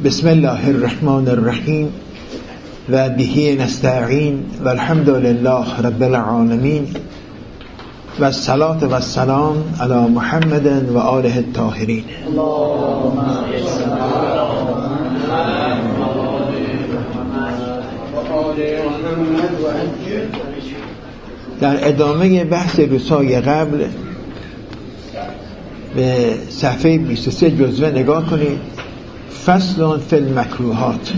بسم الله الرحمن الرحیم و به نستعین و الحمد لله رب العالمین و الصلاة و السلام علی محمد و آله الطاهرین. در ادامه بحث روزهای قبل به صفحه 23 جزوه نگاه کنید. فصل فی المکروهات،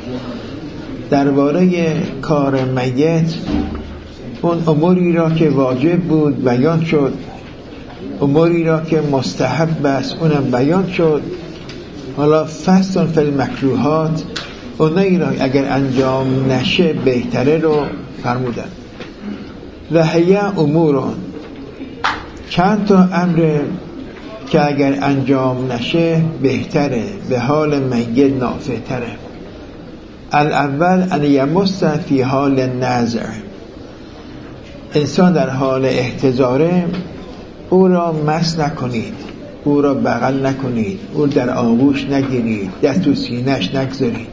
درباره کار میت، اون اموری را که واجب بود بیان شد، اموری را که مستحب است اونم بیان شد. حالا فصل فی المکروهات، اونایی را اگر انجام نشه بهتره رو فرمودن. و هی امورون، چند تا امر که اگر انجام نشه بهتره، به حال میت نافع تره. الاول ان یمس فی حال نزع، انسان در حال احتضاره او را مس نکنید، او را بغل نکنید، او در آغوش نگیرید، دست تو سینه‌اش نگذارید.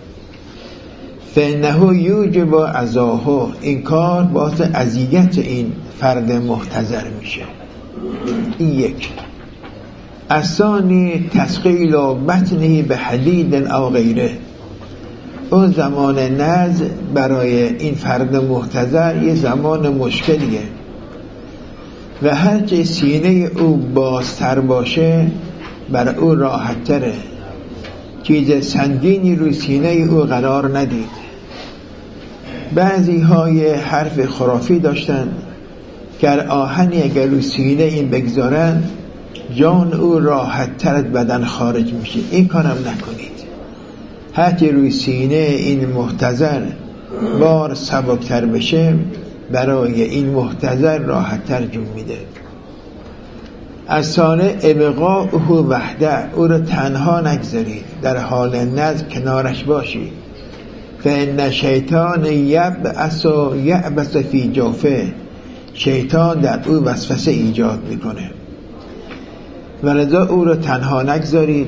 فانه یوجب عزاه، این کار باعث اذیت این فرد محتضر میشه. این یک. الثانی تثقیل بطنه به حدید او غیره، اون زمان نزع برای این فرد محتضر یه زمان مشکلیه و هرچه سینه او بازتر باشه برای او راحت تره. چیز سنگینی روی سینه او قرار ندید. بعضی های حرف خرافی داشتن که آهنی اگر روی سینه این بگذارن جان او راحت تر از بدن خارج میشه. این کارم نکنید. هرچی روی سینه این محتضر بار سبکتر بشه برای این محتضر راحت تر جون میده. از ساله ابقاءه وحده، او رو تنها نگذارید، در حال نزع کنارش باشید. فان شیطان یعبس فی جوفه، شیطان در او وسوسه ایجاد میکنه و لذا او رو تنها نگذارید.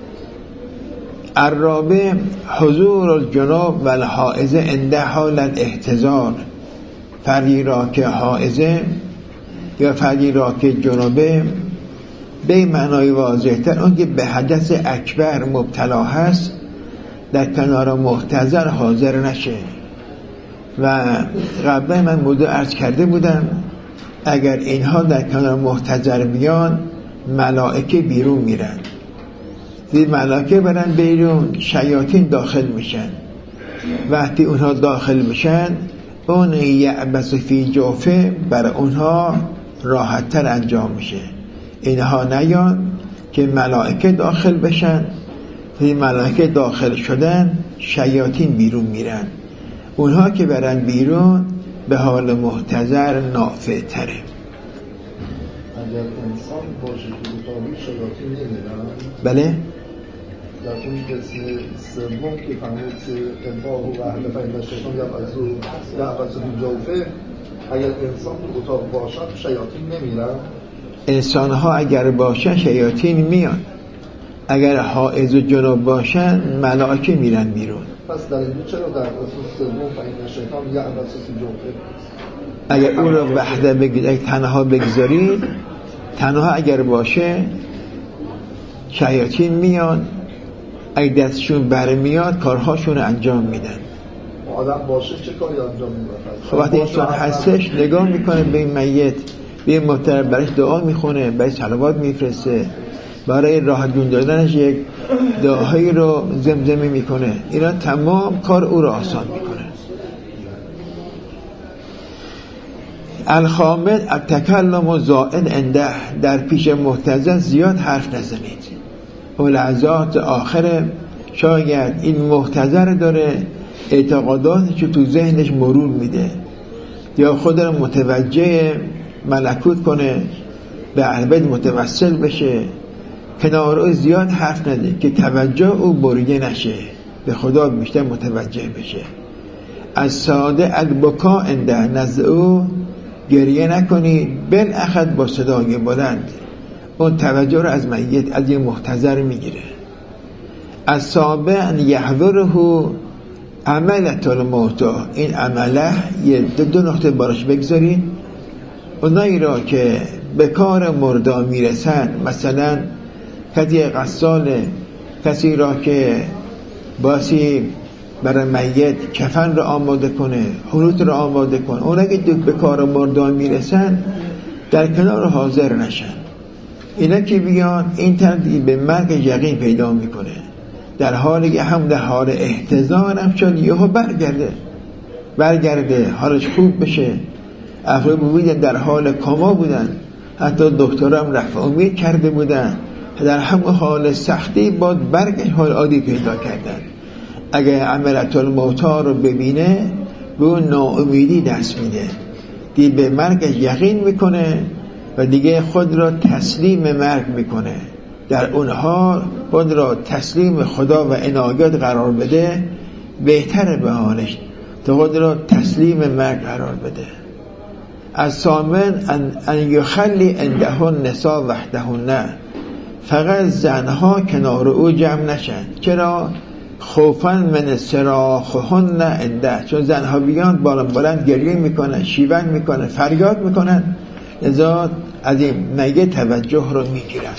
الرابع حضور الجناب و الحائضه عند حال الاحتضار، فردی را که حائضه یا فردی را که جنبه، به معنای واضح‌تر اون که به حدث اکبر مبتلا هست در کنار محتضر حاضر نشه. و قبلا من موضوع عرض کرده بودم اگر اینها در کنار محتضر بیان ملائکه بیرون میرن، این ملائکه برن بیرون شیاطین داخل میشن. وقتی اونها داخل میشن اون یعبس فی جوفه برای اونها راحت تر انجام میشه. اینها نیان که ملائکه داخل بشن، این ملائکه داخل شدن شیاطین بیرون میرن. اونها که برن بیرون به حال محتضر نافع تره. اگر انسان باشه که اتاقی شیاطین نمیرن، بله؟ در اون قسم سوم که فرمود انباه و اهل فین شیطان یعبس فی جوفه، اگر انسان تو اتاق باشن شیاطین نمیرن؟ انسان ها اگر باشن شیاطین میان، اگر حائض و جنوب باشن ملائکه میرن بیرون. پس در این چرا در قسم سوم فین شیطان یعبس فی جوفه؟ اگر او را وحده تنها بگذارید، تنها اگر باشه شیاطین میان، اگه دستشون برمیاد کارهاشون رو انجام میدن. آدم باشه چه کاری انجام میده؟ خب وقتی انسان هستش نگاه میکنه به این میت، به این محتضر، برایش دعا میخونه، برایش صلوات میفرسته، برای راه جون دادنش یک دعایی رو زمزمه میکنه. اینا تمام کار او رو آسان میکنه. الخامس التکلم زائد عنده، در پیش محتضر زیاد حرف نزنید. لحظات آخر شاید این محتضر داره اعتقاداتش تو ذهنش مرور میده یا خود رو متوجه ملکوت کنه، به عبد متوسل بشه. کنار او زیاد حرف نده که توجه او بریده نشه، به خدا بیشتر متوجه بشه. از ساده البکا عنده، نزد او گریه نکنید، بالاخد با صدای بلند، اون توجه رو از میت، از این محتضر میگیره. از سابع یحضره عملت الموتى، این عمله یه دو نقطه براش بگذارید. اونایی را که به کار مردا میرسن، مثلا کسی غساله، کسی را که باسی برای میت کفن را آماده کنه، حنوط را آماده کنه، اونا که به کار مردا میرسن در کنار حاضر نشن. اینا که بیان این طرف به مرگ یقین پیدا میکنه، در حالی که هم در حال احتضار هم شد یهو برگرده حالش خوب بشه. افراد بودن در حال کما بودن، حتی دکترام رفع امید کرده بودن، در همون حال سختی باید برگشت حال عادی پیدا کردن. اگه عملت الموتى رو ببینه به اون ناامیدی دست میده، دیگه به مرگش یقین میکنه و دیگه خود را تسلیم مرگ میکنه. در اونها خود را تسلیم خدا و عنایت قرار بده، بهتره به حالش تا خود را تسلیم مرگ قرار بده. از سامن ان یخلی عنده النساء وحدهن، فقط زنها کنار او جمع نشن. چرا؟ خوفا من صراخهن عنده، چون زنها بیان بلند گریه میکنن، شیون میکنن، فریاد میکنن، لذا از این میت توجه رو میگیرن.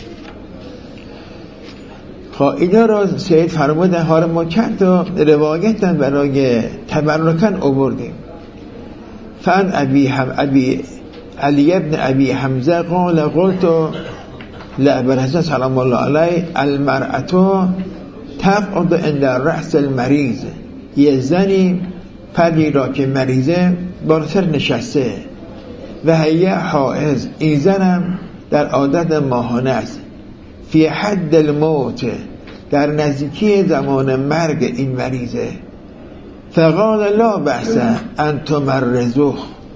اینا را سید فرمودن ها ما چند تا روایتن برای تبرکن آوردیم. فان ابی علی ابن ابی حمزه قلت لابرهزه سلام الله علیه المرأة تقعد عند رأس المریض، یه زنی پری را که مریضه بالاتر نشسته، و هی حائض، این زنم در عادت ماهانه است، فی حد الموت، در نزدیکی زمان مرگ این مریضه. فقال لا بأس ان تمرزه،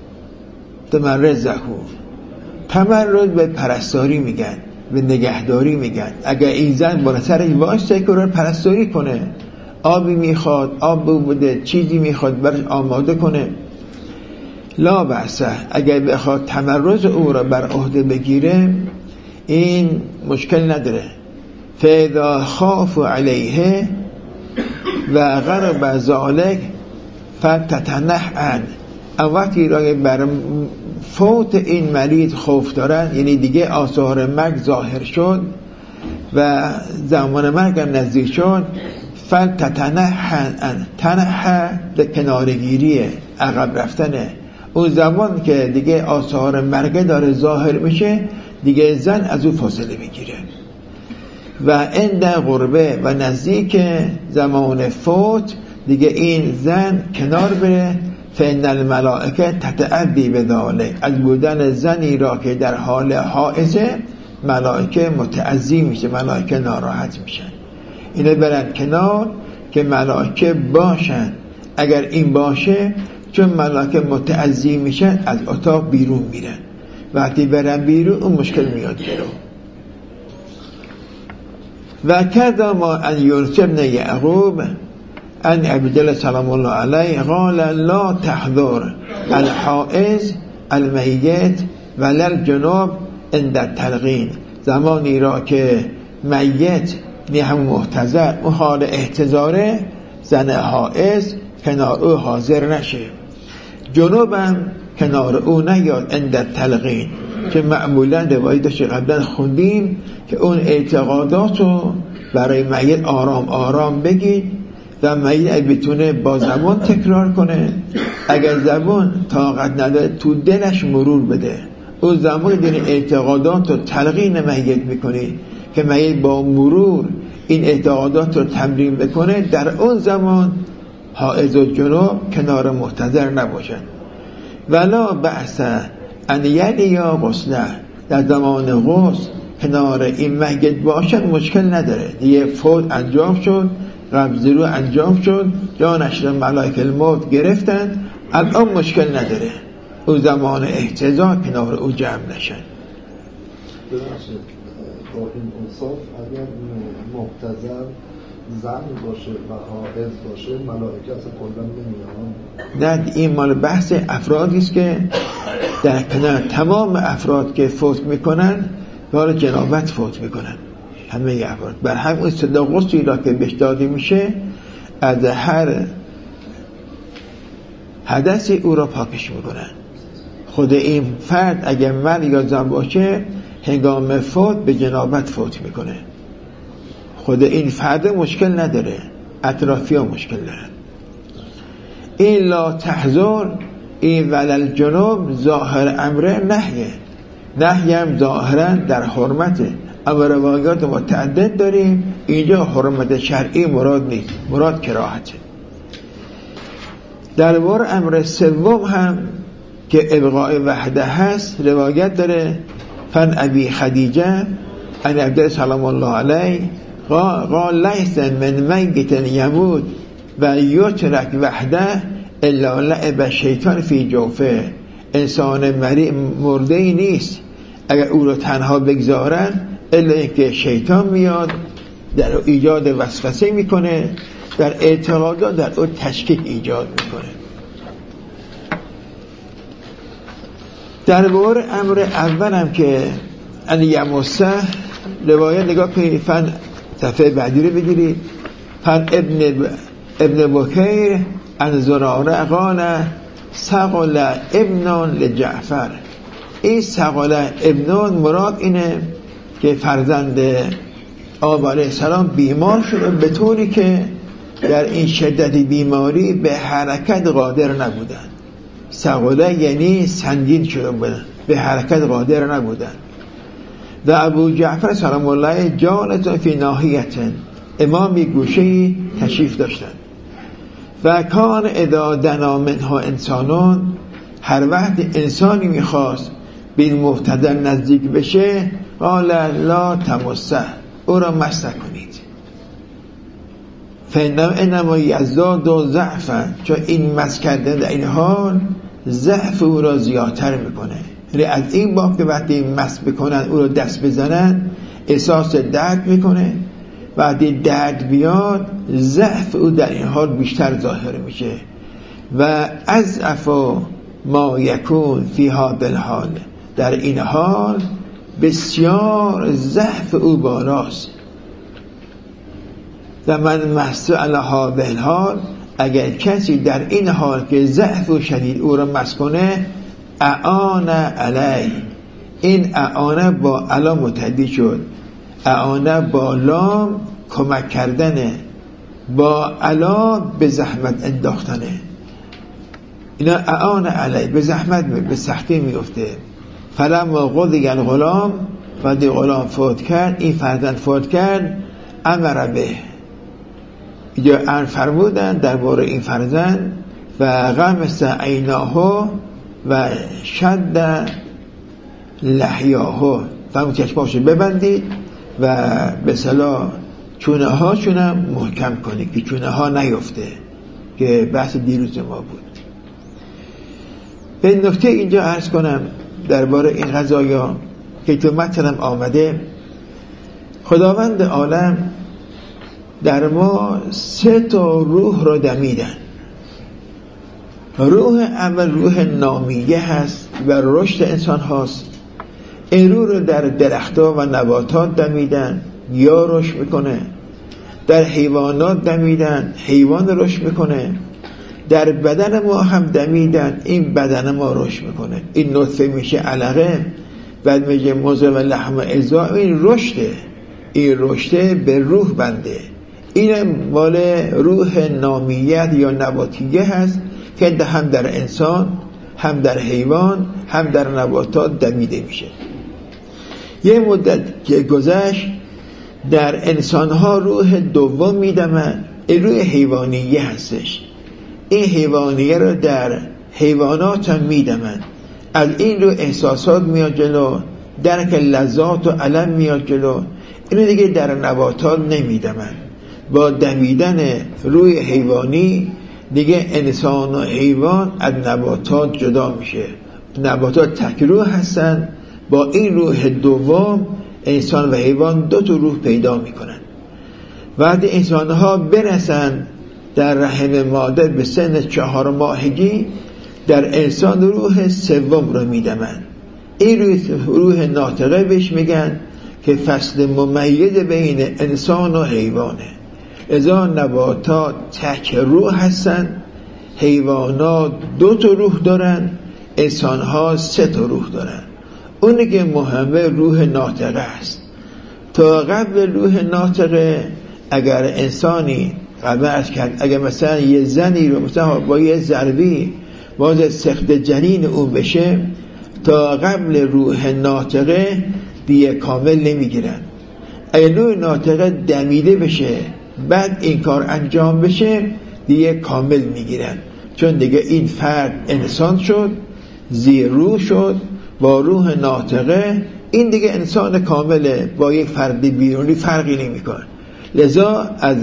تمرز به پرستاری میگن، به نگهداری میگن. اگر این زن بالا سرش واسه که رو پرستاری کنه، آبی میخواد، آب بوده، چیزی میخواد برش آماده کنه، لا بأس، اگر بخواد تمرز او را بر عهده بگیره این مشکل نداره. فاذا خاف علیه و غرب ذالک فتتنحن، وقتی را بر فوت این مریض خوف دارن، یعنی دیگه آثار مرگ ظاهر شد و زمان مرگ هم نزدیک شد، فتتنحن، تنحه به کنارگیریه، عقب رفتنه. اون زمان که دیگه آثار مرگ داره ظاهر میشه، دیگه زن از او فاصله میگیره. و عند قربه، و نزدیک زمان فوت دیگه این زن کنار بره. فإن الملائکه تتأذی بذلک، از بودن زنی را که در حال حائضه ملائکه متأذی میشه، ملائکه ناراحت میشن. اینو برن کنار که ملائکه باشن. اگر این باشه، چون ملائکه متأذی میشن از اتاق بیرون میرن، وقتی برن بیرون اون مشکل میاد جلو. و کذا ما ان یونس بن یعقوب ان عبدالله سلام الله علیه قال لا تحضر الحائض المیت ولا الجنوب عند التلقین، زمانی را که میت یعنی هم محتضر اون حال احتضاره، زن حائض کنار او حاضر نشه، جنوبم کنار او نیاد عند التلقین، که معمولا روایتش قبلا خوندیم که اون اعتقاداتو برای میت آرام آرام بگید و میت بتونه با زبان تکرار کنه. اگر زبان طاقت نداره تو دلش مرور بده. اون زمان دین اعتقادات رو تلقین میت میکنی که میت با مرور این اعتقادات رو تمرین بکنه. در اون زمان حائض و جنوب کنار محتضر نباشن. ولا بأس ان یا غسله، در زمان غسل کنار این میت باشن مشکل نداره. دیگه فوت انجام شد، قبض رو انجام شد، جانش را ملائکه الموت گرفتن، الان مشکل نداره. او زمان احتضار کنار او جمع نشن. با این اوصاف اگر محتضر زن باشه و حائض باشه ملائکه اصلا کلا نمیان؟ نه، این مال بحث افرادی است که در کنار تمام افراد که فوت میکنن دار جنابت فوت میکنن. همه افراد. بر همون صدا غسلی را که بهش داده میشه از هر حدثی او را پاکش میکنن. خود این فرد اگر مرد یا زن باشه هنگام فوت به جنابت فوت میکنه. خود این فرد مشکل نداره، اطرافی ها مشکل دارن. این لا تحذر این ولل جنوب ظاهر امره نهیه هم ظاهرا در حرمته، اما روایات متعدد داریم. اینجا حرمت شرعی مراد نیست، مراد کراهته. در بار امر سوم هم که ابقاء وحده هست روایت داره. فن ابی خدیجه ان عبد سلام الله علیه قال لیس من میت یموت و یترک وحده الا لعب شیطان فی جوفه. انسان مرده ای نیست اگر او رو تنها بگذارن الا اینکه شیطان میاد در ایجاد وسوسه میکنه، در اعتقادات در او تشکیک ایجاد میکنه. در باره امر اول هم که ان یمسه روایت نگاه کنید. فن صفحه بعدی رو بگیرید. فن ابن بکیر ان زراره قال سقل ابن لجعفر. این سقل ابن مراد اینه که فرزند آقا علیه السلام بیمار شده به طوری که در این شدت بیماری به حرکت قادر نبودن. سقله یعنی سنگین شده بودن، به حرکت قادر نبودن. و ابو جعفر سلام الله جالس فی ناحیت، امامی گوشه‌ای تشریف داشتن. و کان اذا دنا منها انسانون، هر وقت انسانی میخواست به این مبتدل نزدیک بشه قال لا تمسه، او را مس نکنید. فانما یزداد ضعفا، چون این مس کردن در این حال ضعف او را زیادتر میکنه. یعنی از این باب که وقتی مس بکنن او را دست بزنن احساس درد میکنه، وقتی درد بیاد ضعف او در این حال بیشتر ظاهر میشه. و اضعف ما یکون فی هذا الحال، در این حال بسیار ضعف او بالاست. و من مس علی هذا الحال، اگر کسی در این حال که ضعف و شدید او را مس کنه اعان علی، این اعانه با علا متعدی شد. اعانه با لام کمک کردنه، با علا به زحمت انداختنه. اینا اعان علی به زحمت به سختی میفته. فلما قضی الغلام، وقتی غلام فوت کرد، این فرزند فوت کرد، امر به، اینجا امر فرمودن درباره این فرزند. و غمس عیناه و شد لحیاه، فرمود چشماشو ببندید و به صلاح چونه هاشونم محکم کنید که چونه ها نیفته، که بحث دیروز ما بود. به نکته اینجا عرض کنم درباره این قضایا که تو متنم آمده. خداوند عالم در ما 3 روح را دمیدن. روح اول روح نامیه هست و رشد انسان هاست. این روح رو در درختها و نباتات دمیدن، یا رشد میکنه. در حیوانات دمیدن، حیوان رشد میکنه. در بدن ما هم دمیدن، این بدن ما رشد میکنه. این نطفه میشه علقه، بعد میشه مضغه و لحم عظام. این رشده، این رشده به روح بنده. این مال روح نامیت یا نباتیه هست که هم در انسان، هم در حیوان، هم در نباتات دمیده میشه. یه مدت که گذشت در انسانها روح دوم میدمن، این روح حیوانیه هستش. این حیوانیه رو در حیوانات هم میدمن. از این رو احساسات میاد جلو، درک لذات و علم میاد جلو. اینو دیگه در نباتات نمیدمن. با دمیدن روی حیوانی دیگه انسان و حیوان از نباتات جدا میشه. نباتات تک روح هستن، با این روح دوم انسان و حیوان 2 روح پیدا میکنن. وقتی انسانها برسن در رحم مادر به سن 4 ماهگی، در انسان روح سوم رو میدمن. این روح ناطقه بهش میگن که فصل ممیز بین انسان و حیوانه. ازا نباتات تک روح هستن، حیوانات 2 تا روح دارن، انسان ها 3 تا روح دارن. اونی که مهمه روح ناطقه است. تا قبل روح ناطقه اگر انسانی قبض کرد، اگر مثلا یه زنی رو مثلا با یه ضربی باز سخت جنین اون بشه، تا قبل روح ناطقه دیگه کامل نمیگیرن. اگر روح ناطقه دمیده بشه بعد این کار انجام بشه دیگه کامل میگیرن، چون دیگه این فرد انسان شد، زیر روح شد با روح ناطقه، این دیگه انسان کامله، با یک فرد بیرونی فرقی نمیکنه. لذا از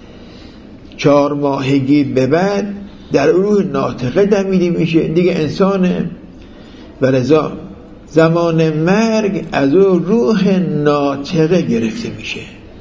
4 ماهگی به بعد در روح ناطقه دمیده میشه، دیگه انسانه. و لذا زمان مرگ از روح ناطقه گرفته میشه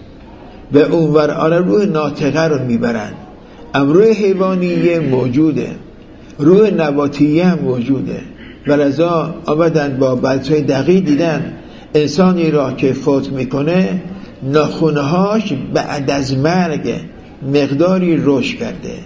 به اونور آن روح ناطقه رو میبرن. روح حیوانیه موجوده، روح نباتیه هم موجوده. و لذا آمدن با بحث‌های دقیق دیدن انسانی را که فوت میکنه ناخونهاش بعد از مرگ مقداری رشد کرده،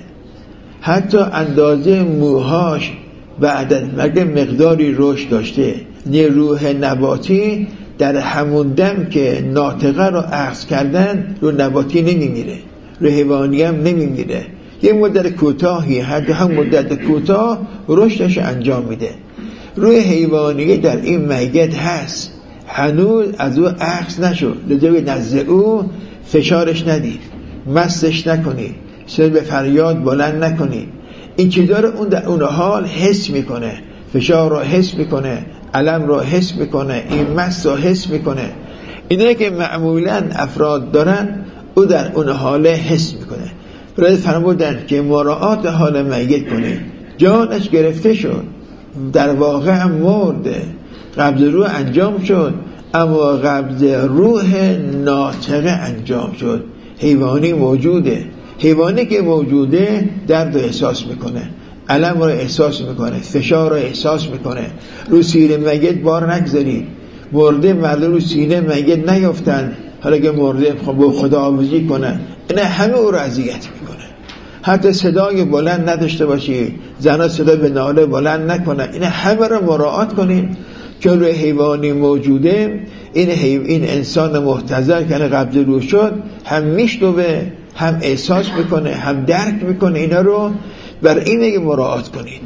حتی اندازه موهاش بعد از مرگ مقداری رشد داشته. روح نباتی در همون دم که ناطقه رو اخذ کردن رو نباتی نمیمیره، رو حیوانی هم نمیمیره، یه مدت کوتاهی حتی هم مدت کوتاه رشدش انجام میده. روح حیوانی در این میت هست، هنوز از او اخذ نشد، لذا به نزد او فشارش ندید، مستش نکنید، سر به فریاد بلند نکنید. این چیزا رو اون در اون حال حس میکنه، فشار رو حس میکنه، علم رو حس میکنه، این مست رو حس میکنه. اینه که معمولا افراد دارن او در اون حال حس میکنه. برای فرمودن که مراعات حال میت کنه، جانش گرفته شد، در واقع هم مرده، قبض روح انجام شد، اما قبض روح ناطقه انجام شد. حیوانی موجوده، حیوانی که موجوده درد رو احساس میکنه، علم رو احساس میکنه، فشار رو احساس میکنه. رو سینه میت بار نگذارید، مرده مردم رو سینه میت نیافتن حالا که مرده با خداحافظی کنن، اینا همه او رو اذیت میکنه. حتی صدای بلند نداشته باشید، زنها صدا به ناله بلند نکنن، اینا همه رو مراعات کنید. چون روی حیوانی موجوده، این انسان محتضر که قبض روح شد هم میشنوه، هم احساس میکنه، هم درک میکنه. اینا رو بر این میگه مراعات کنید.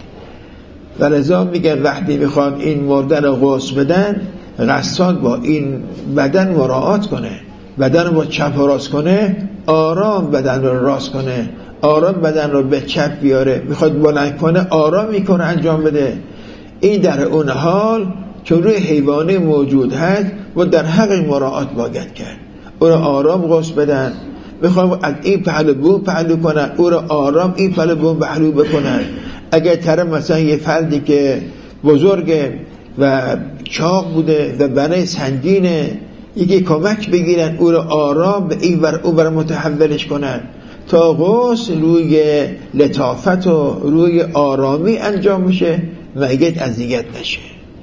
و لذا میگه وقتی میخوان این مرده رو غسل بدن، غسال با این بدن مراعات کنه، بدن رو با چپ راست کنه، آرام بدن رو راست کنه، آرام بدن رو به چپ بیاره. میخواد بلند کنه آرام میکنه انجام بده. این در اون حال چون روی حیوانی موجود هست و در حق مراعات باید کرد. او رو آرام غسل بدن، میخوام از این پهلو بون پهلو کنن، او رو آرام این پهلو بون پهلو بکنن. اگر طرف مثلا یه فردی که بزرگه و چاق بوده و بنای سنگینه، یکی کمک بگیرن او رو آرام به این ور او ور متحولش کنن تا غسل روی لطافت و روی آرامی انجام میشه، میت اذیت نشه.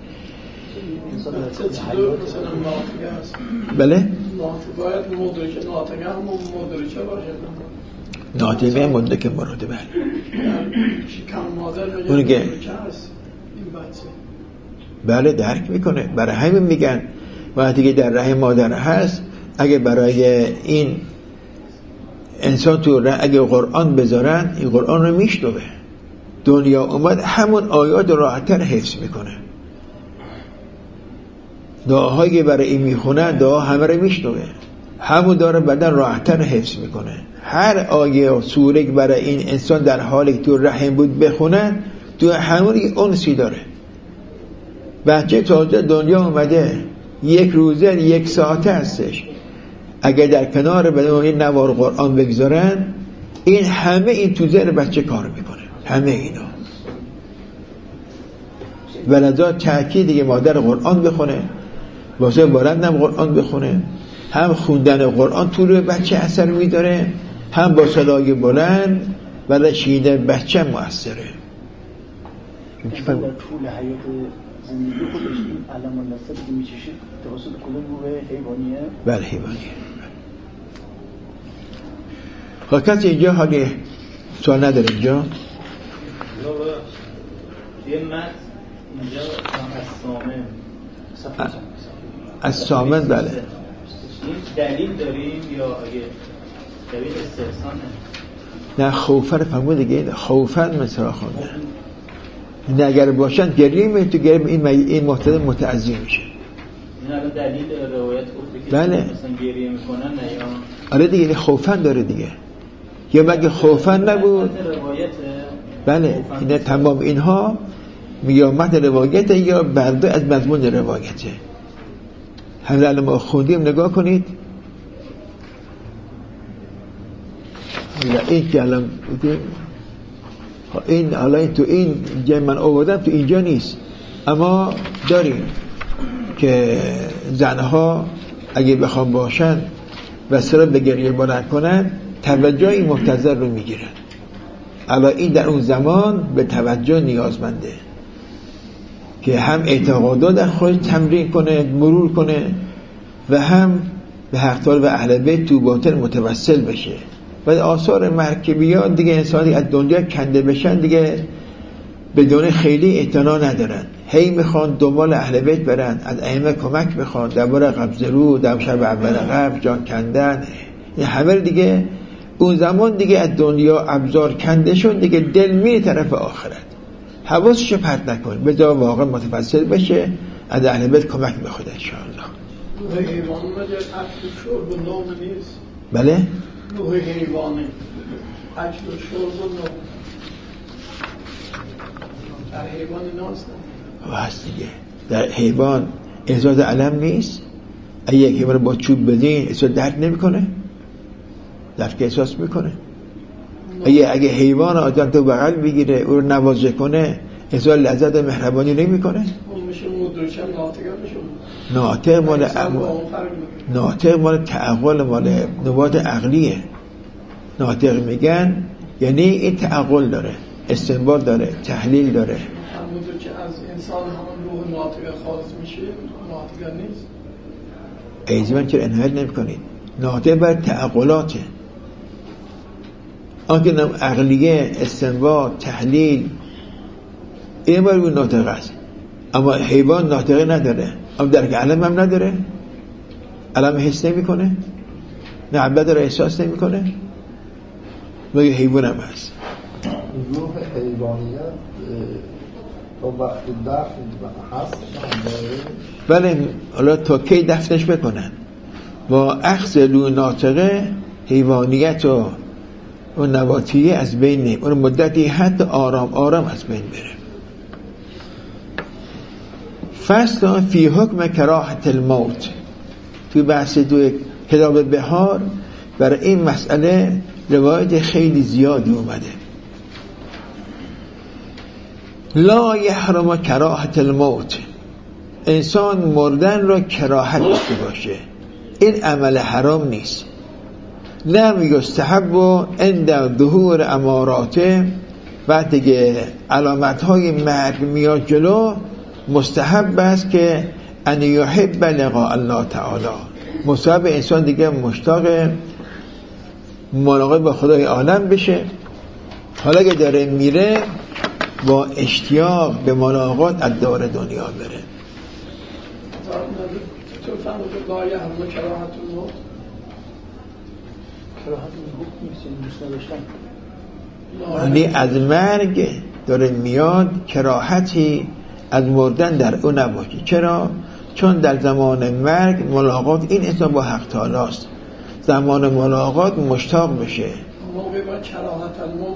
بله؟ ناطقه مدرک مراده. بله اونی که بله درک میکنه. برای همین میگن وقتی که در رحم مادر هست، اگه برای این انسان تو اگه قرآن بذارن، این قرآن رو میشنوه، دنیا اومد همون آیات راحت‌تر حفظ میکنه. دعاهایی که برای این میخونن دعا همه رو میشنوه، همون داره بدن راحت‌تر حفظ میکنه. هر آیه و سوره که برای این انسان در حالی که تو رحم بود بخونن، تو همون انسی داره. بچه تازه دنیا اومده، یک روزه یک ساعته هستش، اگه در کنار بدن این نوار قرآن بگذارن، این همه این تو ذهن بچه کار میکنه، همه اینا. ولذا تأکید دیگه مادر قرآن بخونه، واسه بلندم قرآن بخونه. هم خوندن قرآن تو روی بچه اثر میداره، هم با صدای بلند ولی شنیدن بچه مؤثره. در طول حیات زندگی خودش این علم و نصبی که میچشید توسط کدوم گروه حیوانیه؟ بله حیوانیه. خب کسی اینجا حالی سوال نداره اینجا؟ یه متن اینجا از سامن بله. این دلیل داریم یا اگه دلیل استحسانه؟ نه خوفن فرمود دیگه، خوفن مثلا خونده نه اگر باشن گریه تو گریه این محتضر متعذی میشه. این الان دلیل روایت گفته که بله. مثلا گریه میکنن نه یا آره دیگه خوفن داره دیگه، یا مگه خوفن نبود؟ بله این تمام اینها یا متن روایته یا برده از مضمون روایته. همین الان ما خوندیم نگاه کنید. این که الان این حالا تو این جای من آوردم تو اینجا نیست، اما داریم که زنها اگه بخوام باشن و سر به گریه بلند کنن توجه این محتضر رو میگیرن. الان این در اون زمان به توجه نیازمنده که هم اعتقادات در خودش تمرین کنه، مرور کنه و هم به حقدار و اهل بیت تو باطن متوسل بشه. و آثار مرکبیات دیگه انسانی از دنیا کنده بشن دیگه بدون خیلی اعتنا ندارن، هی میخوان دنبال اهل بیت برن، از ائمه کمک میخوان درباره قبض رو، در شب اول قبض، جان کندن، این همه دیگه اون زمان دیگه از دنیا ابزار کنده شد دیگه، دل میره طرف آخرت، حواسش پرت نکن، به جا واقعا متفصل بشه، از اهل بیت کمک بخواد ان شاء الله. حیوان مگر اکل شرب و نوم نیست؟ بله؟ نوع حیوانه اکل شرب و نوم در حیوان ناست و هست دیگه. در حیوان احساس علم نیست؟ اگه یک حیوان با چوب بدین احساس درد نمی کنه؟ درد که احساس میکنه؟ اگه حیوان آدم تو بغل بگیره او رو نوازه کنه احساس لذت و مهربانی نمی کنه؟ ناطق مال تعقل، مال نبات عقلیه. ناطق میگن یعنی این تعقل داره، استنباط داره، تحلیل داره. همونطور که از انسان همون روح ناطق خالص میشه، ناطق نیست. ایزمان چرا انحیل نمی کنید؟ ناطق بر تعقلاته، آنکه نام عقلیه، استنباط، تحلیل، این بار اون ناطق است. اما حیوان ناطقه نداره، اما درک علم هم نداره، علم حس نمی کنه، نعبه داره احساس نمی کنه، مگه حیوان هم هست. روح حیوانیت تا وقتی دفن هست بله، حالا تا کی دفنش بکنن. با اخذ روح ناطقه حیوانیت و اون نباتیه از بین نیم، اون مدتی حتی آرام آرام از بین بره. فصل فی حکم کراهت الموت، توی بحث دو کتاب بهار برای این مسئله روایت خیلی زیادی اومده. لا یحرم کراهت الموت، انسان مردن را کراهت داشته باشه، این عمل حرام نیست. لم یستحب عند ظهور اماراته، وقتی که علامت های مرگ میاد جلو مستحب است که ان یحب لقاء الله تعالی، مستحب انسان دیگه مشتاق ملاقات با خدای عالم بشه. حالا که داره میره با اشتیاق به ملاقات از دار دنیا بره. تو فهمید لا یحرم کراهت الموت، کراهت الموت نیست، دوست نداشتن، یعنی از مرگ داره میاد کراهتی از مردن در اون نباشه. چرا؟ چون در زمان مرگ ملاقات این انسان با حق تعالی است، زمان ملاقات مشتاق بشه. موقع باید کراهت الموت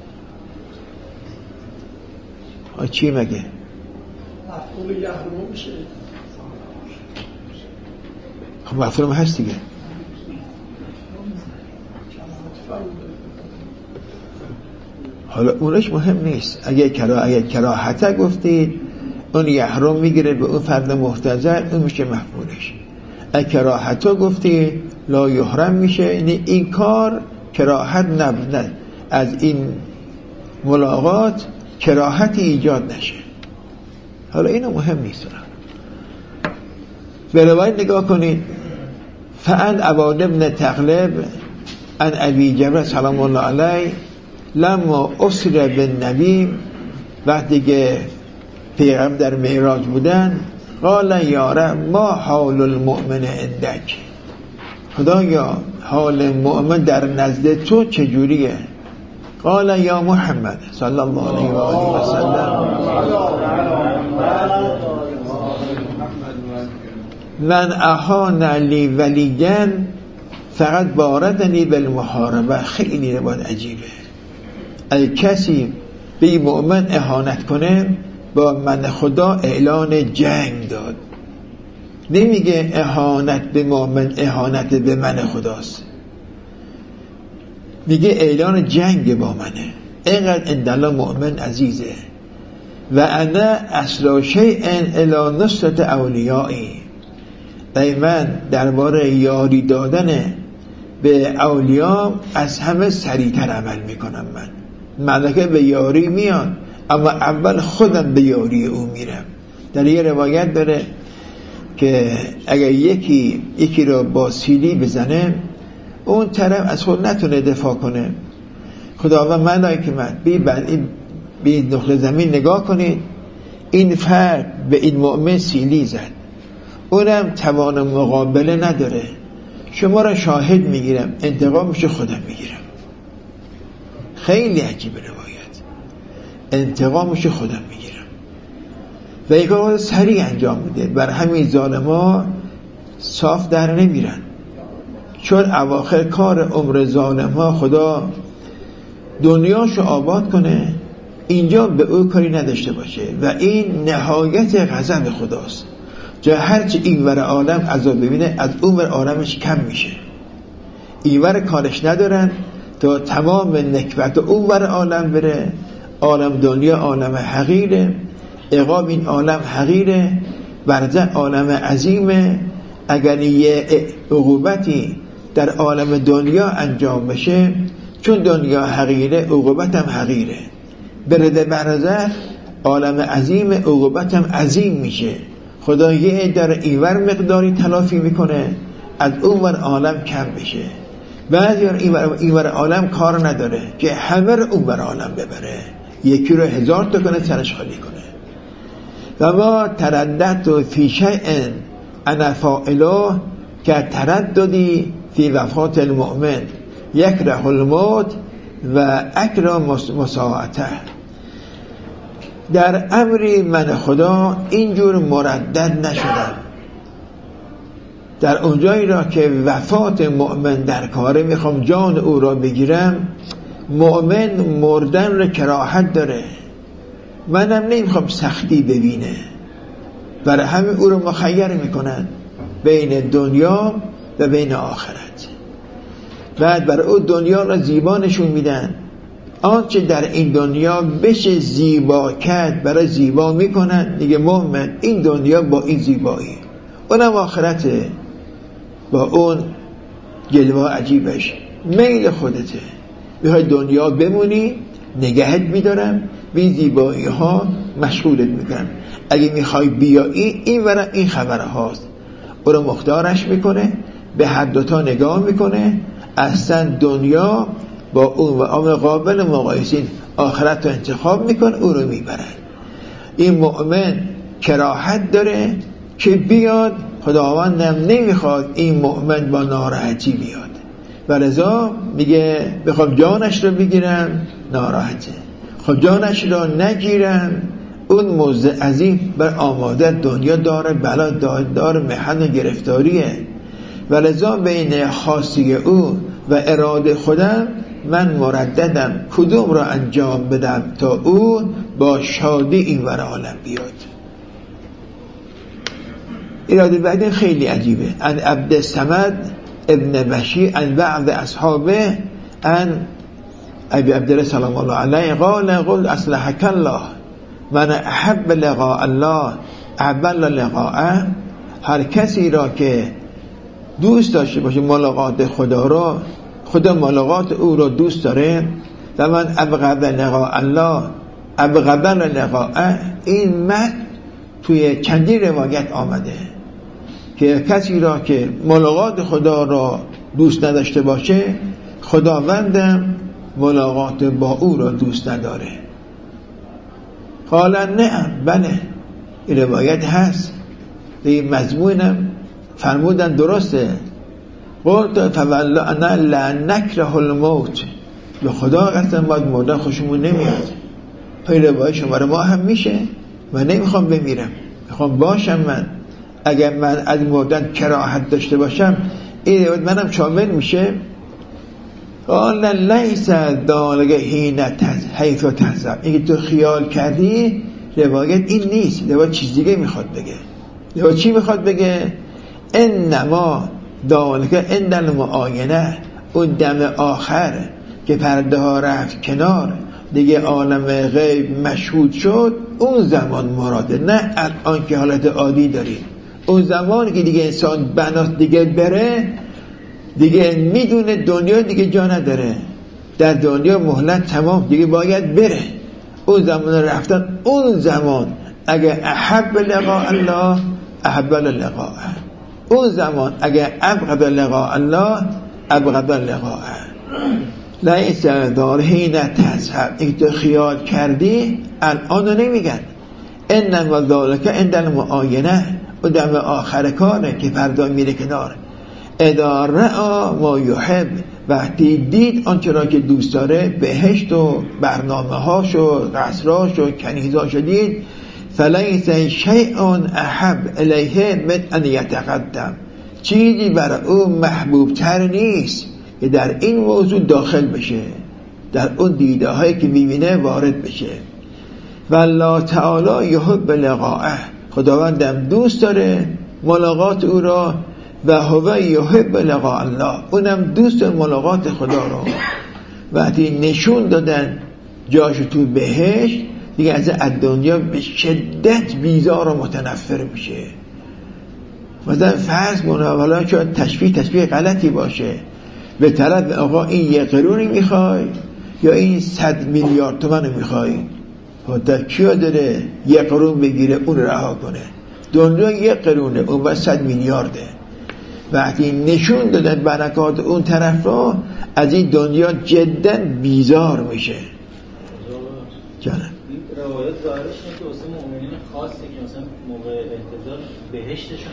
باشه. چی مگه؟ مفعول یحرم میشه. خب مفعول هست دیگه. حالا اونش مهم نیست. اگه کراهت گفتید اون یحرم میگیره به اون فرد محتضر، اون میشه مفعولش. اگه کراهت گفتید لا یحرم میشه، یعنی این کار کراهت نه، از این ملاقات کراهتی ایجاد نشه. حالا اینو مهم نیست. به روایت نگاه کنید. فعن عباد ابن تغلب عن ابی جبر سلام الله علیه لما اسر بالنبی، وقتی که پیغمبر در معراج بودن، قال یا رب ما حال المؤمن عندک، خدایا حال مؤمن در نزد تو چجوریه؟ قال یا محمد صلی الله علیه و آله و سلم من اهان لی ولیًا فقط باردنی بالمحاربه. خیلی روایت عجیبه. ای کسی به مؤمن اهانت کنه با من خدا اعلان جنگ داد. نمیگه اهانت به مؤمن اهانت به من خداست، میگه اعلان جنگ با منه. اینقدر اندلا مؤمن عزیزه. و انا اصلا شیء الی نصرت اولیایی، ای من درباره یاری دادن به اولیاء از همه سریعتر عمل میکنم. من ملکه به یاری میان اما اول خودم به یاری او میرم. در یه روایت داره که اگر یکی رو با سیلی بزنه اون طرف از خود نتونه دفاع کنه، خداوند ملائکه من به نقطه زمین نگاه کنید، این فرد به این مؤمن سیلی زد، اونم توان مقابله نداره، شما را شاهد میگیرم، انتقامش خودم میگیرم. خیلی عجیب روایت. انتقامش خودم میگیرم و این کار سریع انجام میده. بر همین ظالما صاف در نمیرن، چون اواخر کار عمر ظالما خدا دنیاشو آباد کنه، اینجا به او کاری نداشته باشه و این نهایت غضب خداست. جا هرچی اینور عالم عذاب ببینه از اونور عالمش کم میشه. اینور کارش ندارن تا تمام نکبت اونور عالم بره. عالم دنیا عالم حقیره، عقاب این عالم حقیره، برزخ عالم عظیمه. اگر یه عقوبتی در عالم دنیا انجام بشه، چون دنیا حقیره عقوبت هم حقیره، برده برزخ عالم عظیم عقوبت هم عظیم میشه. خدا یه در اینور مقداری تلافی میکنه، از اونور عالم کم بشه. بعضی اینور عالم کار نداره که همه رو اونور عالم ببره، یکی رو 1000 تا کنه سرش خالی کنه. و ما ترددت فی شیء انا فاعله که ترددی فی وفات المؤمن یکره الموت و اکره مساعته. در امری من خدا اینجور مردد نشدم. در اونجایی را که وفات مؤمن در کاره، میخوام جان او را بگیرم، مؤمن مردن را کراهت داره، منم نمیخوام سختی ببینه، برای همین او رو مخیر میکنن بین دنیا و بین آخرت. بعد برای او دنیا را زیبا نشون میدن، آنچه در این دنیا بشه زیبا کرد برای زیبا میکنن. دیگه مؤمن این دنیا با این زیبایی، اونم آخرته با اون جلوه عجیبش. میل خودته، میخوای دنیا بمونی نگهت میدارم، به این زیبایی ها مشغولت میکنم. اگه میخوای بیایی این ورم این خبر هاست، او رو مختارش میکنه، به هر دوتا نگاه میکنه. اصلا دنیا با اون و آن قابل مقایسین، آخرت رو انتخاب میکنه، او رو میبرن. این مؤمن کراهت داره که بیاد، خداوندم نمیخواد این مؤمن با ناراحتی بیاد و لذا میگه بخوام جانش رو بگیرم ناراحته، خب جانش رو نگیرم اون موضع عظیم بر آماده دنیا داره، بلا داره، محن و گرفتاریه و لذا بین خاصی او و اراده خودم من مرددم کدوم را انجام بدم تا او با شادی این ور عالم بیاد. اراده بعد خیلی عجیبه. ان عبد الصمد ابن بشیر ان بعض اصحابه ان ابی عبدالله سلام الله علیه قال اصلحک الله من احب لقاء الله احبل لقاءه. هر کسی را که دوست داشته باشه ملاقات خدا را، خدا ملاقات او را دوست داره. و من ابغض لقاء الله ابغض لقاءه. این متن توی چندین روایت آمده که کسی را که ملاقات خدا را دوست نداشته باشه خداوندم ملاقات با او را دوست نداره. قال نه، بله این روایت هست، به مضمونم فرمودن درسته. قلت فوالله انا لا نکره الموت، به خدا قسم باید مردن خوشمون نمیاد. این روایت شماره ما هم میشه. من نمیخوام بمیرم، میخوام باشم. من اگر من از مردن کراهت داشته باشم این روایت منم شامل میشه. قال لیس ذلک حیث تحسب، اینکه تو خیال کردی روایت این نیست، روایت چیز دیگه میخواد بگه. روایت چی میخواد بگه؟ انما ذلک عند المعاینه، اون دم آخر که پرده ها رفت کنار دیگه عالم غیب مشهود شد، اون زمان مراده، نه الان که حالت عادی داری. اون زمان که دیگه انسان بنات دیگه بره، دیگه میدونه دنیا دیگه جا نداره، در دنیا مهلت تمام، دیگه باید بره. اون زمان رفتن، اون زمان اگر احب لقاء الله احب لقاء، اون زمان اگر ابغض لقاء الله ابغض لقاء. لیس دار حین تذهب، این تو خیال کردی الان رو نمیگن. انما ذلک عند المعاینه، و دم آخر کاره که فردا میره کنار. اذا رأى ما یحب، وقتی دید آنچه را که دوست داره، بهشت و برنامه هاش و قصراش و کنیزاش دید، فلیس شیء احب الیه من ان یتقدم، چیزی برای او محبوب تر نیست که در این موضوع داخل بشه، در اون دیده هایی که میبینه وارد بشه. والله تعالی یحب لقاءه، خداوندم دوست داره ملاقات او را، و هو یحب لقاء الله، اونم دوست ملاقات خدا را. وقتی نشون دادن جاش تو بهشت، دیگه از دنیا به شدت بیزار و متنفر میشه. مثلا فرض مناولا شاید تشبیه غلطی باشه، به طرف آقا این 1 قرونی میخوای یا این 100 میلیارد تومن میخوای؟ تا کیا داره 1 قرون بگیره اون رها کنه؟ دنیا 1 قرونه، اون باید 100 میلیارده. وقتی نشون دادن برکات اون طرف رو، از این دنیا جدا بیزار میشه. جانم این روایت ظاهرش اینه که واسه مؤمنین خاصه که مثلا موقع احتضار بهشتشون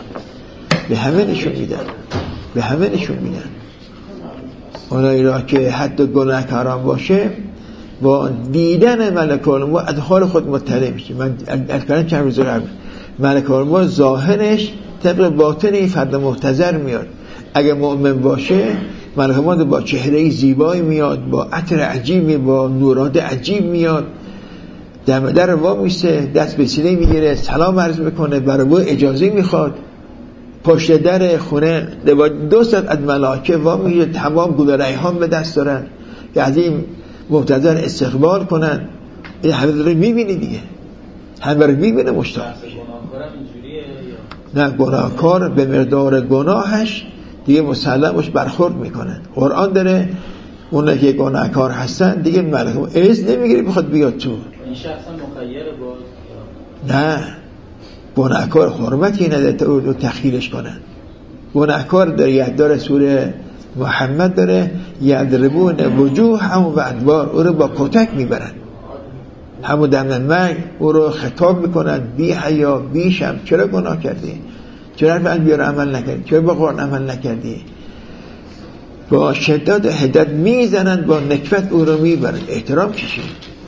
به همه نشون میدن. اونایی را که حتی گناهکاران باشه با دیدن ملک الموت از حال خود مطلع میشه. من الان چند روز قبل ملک الموت ظاهرش طبق باطنی فرد محتضر میاد. اگه مؤمن باشه ملک الموت با چهره زیبایی میاد، با عطر عجیبی، با نورات عجیب میاد، دم در وا میسته، دست به سینه میگیره، سلام عرض میکنه، برای او اجازه میخواد، پشت در خونه 200 از ملائکه وا میگه، تمام گلرایحان به دست دارن که از این محتضر استقبال کنن. این همه داره میبینی دیگه، همه رو میبینه، مشتاق میشه. نه، گناهکار به مقدار گناهش دیگه مسلمش برخورد میکنن. قرآن داره اون که گناهکار هستن دیگه ملک از نمیگیری بخواد بیاد تو. این شخصا مخیر با نه، گناهکار حرمتی نداره تو تخییرش کنن. گناهکار داره یاددار سوره محمد داره، یضربون وجوههم و ادبار، او رو با کتک میبرن، همون دم مرگ او رو خطاب میکنن، بی حیا، بی شم، چرا گناه کردی؟ چرا به انبیا رو عمل نکردی؟ چرا با قرآن عمل نکردی؟ با شدت حدت میزنن، با نکبت او رو میبرن. احترام کشید.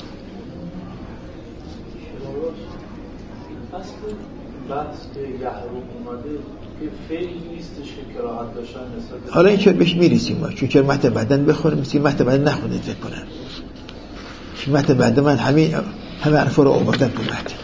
بحث که یحرم اومده که فعل نیستش که کراهت داشتن نسبت. حالا این چرا بهش میرسیم ما، چون چرا متن بعدن بخوریم، مثل متن بعدن نخونید فکر کنم. چون متن بعدن من همه عرفا رو آوردم تو متن.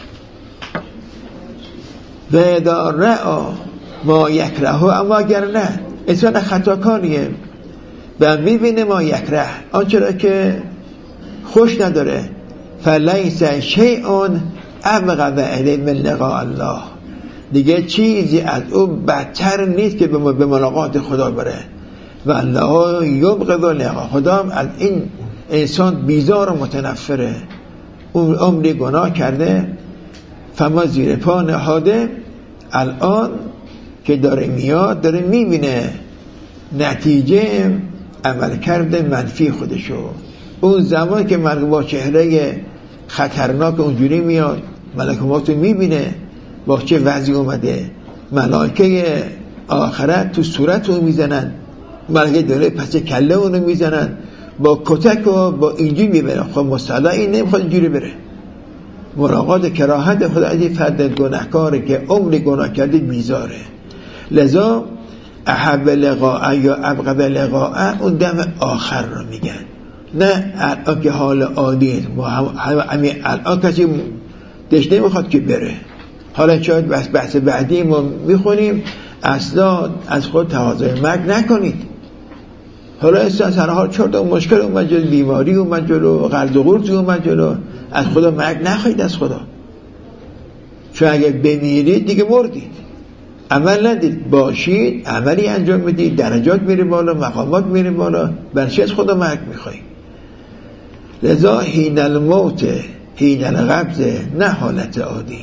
و اذا رأى ما یکرهه، اما اگر نه انسان خطاکاریه و میبینه ما یکره، آنچه را که خوش نداره، فلیس شیء ابغض الیه من لقاء الله، دیگه چیزی از اون بدتر نیست که به ملاقات خدا بره. و الله یبغض لقاء، خدا از این انسان بیزار و متنفره. اون عمری گناه کرده، فما زیر پا نهاده. الان که داره میاد داره میبینه نتیجه عملکرد منفی خودشو. اون زمان که مرگ با چهره خطرناک اونجوری میاد، ملک الموت رو میبینه با چه وضعی اومده، ملائکه آخرت تو صورت رو میزنن، ملائکه داره پس کله اونو میزنن با کتک و با اینجوری میبرن. خب مصطلح این نمیخواد اینجوری بره. مراقات کراهت خدا از این فرد گناهکاره که عمر گناه کرده بیزاره. لذا احب لقاء یا ابغض لقاء اون دم آخر رو میگن، نه الان که حال عادی همین الان کسی دش نمیخواد که بره. حالا شاید بحث بعدی ما میخونیم اصلا از خود تقاضای مرگ نکنید. حالا سرحال چرت و مشکل اومد جلو، بیماری اومد جلو، قرض و قرض اومد جلو، از خدا مرگ نخواهید. از خدا چون اگه بمیرید دیگه مردید. عمل ندید باشید، عملی انجام بدید، درجات میره بالا، مقامات میره بالا، برچه از خدا مرگ میخواهید. لذا حین الموت حین القبض، نه حالت عادی.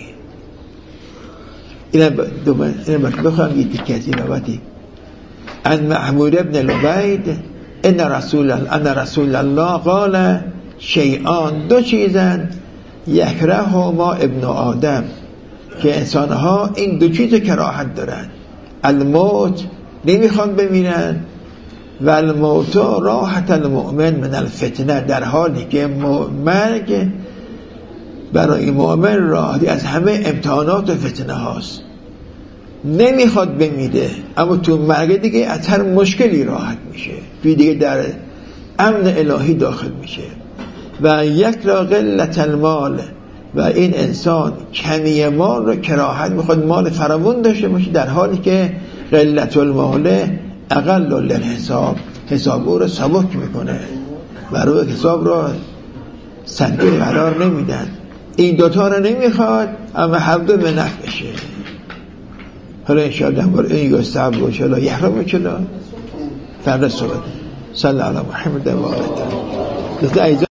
اینا بخواهم یه تکیزی بابتی ان محمود ابن لبید ان رسول الله قال شیئان، دو چیزن یکرههما ابن آدم، که انسانها این دو چیز کراهت دارن. الموت، نمیخوان بمیرن، و الموت راحت المؤمن من الفتنه، در حالی که مرگ برای مؤمن راحتی از همه امتحانات و فتنه هاست. نمیخواد بمیره اما تو مرگ دیگه از هر مشکلی راحت میشه، دیگه در امن الهی داخل میشه. و یک را قلت المال، و این انسان کمی مال رو کراهت میخواد، مال فراوان داشته باشه، در حالی که قلت المال اقل للحساب، حساب او رو سبک میکنه و روی حساب رو سنگین قرار نمیدن. این دوتا رو نمیخواد اما هر دو به نفعشه. حالا انشاءالله بار این گستعب و انشاءالله یحرم چلا فرد صحبت صلی الله محمد و آله.